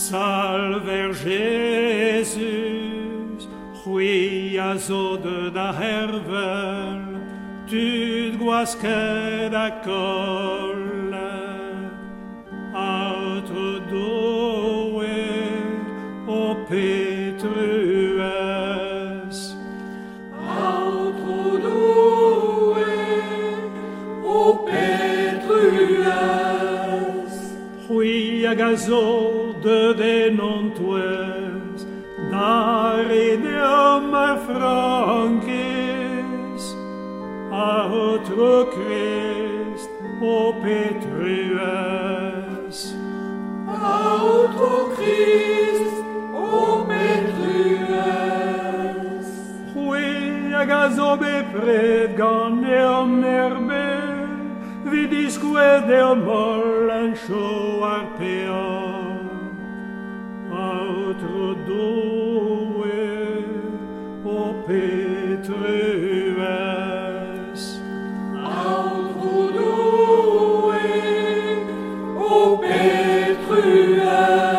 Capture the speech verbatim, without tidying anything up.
Salve Jesus, huiazo de da hervel, tud guasque da colle, auto doe o petrues. Auto doe o petrues. Huiagazo de denontues, dare deum francis, auto Christ o petrues. Auto Christ o petrues. Huiagazo bepred gan eum erbe, vidisque deum mollen show arpeo. Auto doe o petrues. Auto doe o petrues.